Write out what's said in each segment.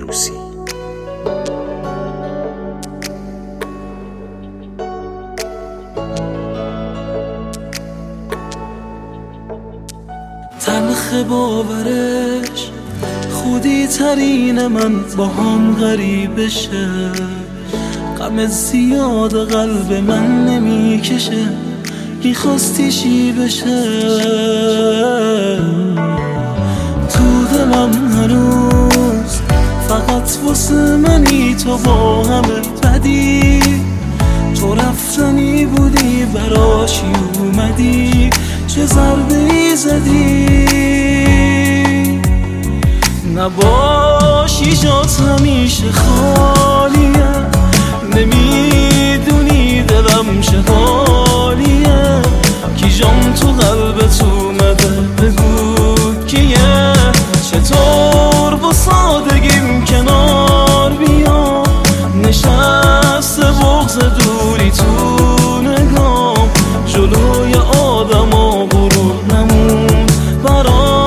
عروسی. تلخ باورش خودی ترین من با هم غریب شه، غم زیاد قلب من نمیکشه، میخواستی چی بشه؟ تو دلم هنوز فقط واسه منی، تو با همه بدی، تو رفتنی بودی براشی اومدی، چه ضربه ای زدی؟ نباشی جات همیشه خالیه، نمیدونی دلم چه حالیه، کی جام تو قلبت اومده بگو کیه؟ چطور با سادگیم کنار بیام، نشسته بغض دوری تو نگام، جلوی آدم و غرور نمون برام.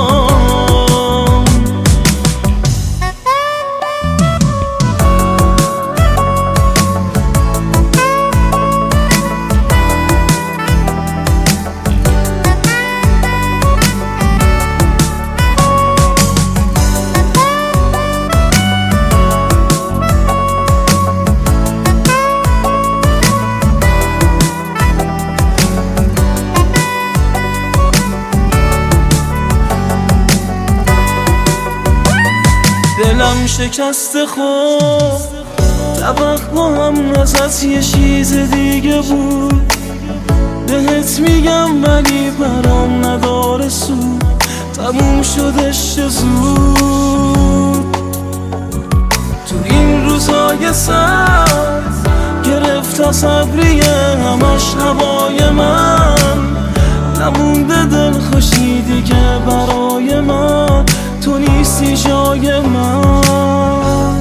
دلم شکست خود طبق با هم ازت یه چیز دیگه بود، بهت میگم ولی برام نداره سود، تموم شدش چه زود. تو این روزای سرد گرفت صبریه همش هوای من، نمونده دل خوشی دیگه برای من، تو نیستی جای من.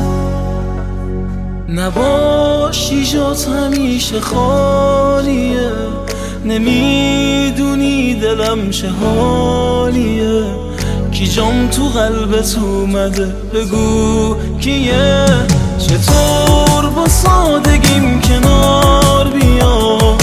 نباشی جات همیشه خالیه، نمیدونی دلم چه حالیه، کی جام تو قلبت اومده بگو کیه؟ چطور با سادگیم کنار بیام،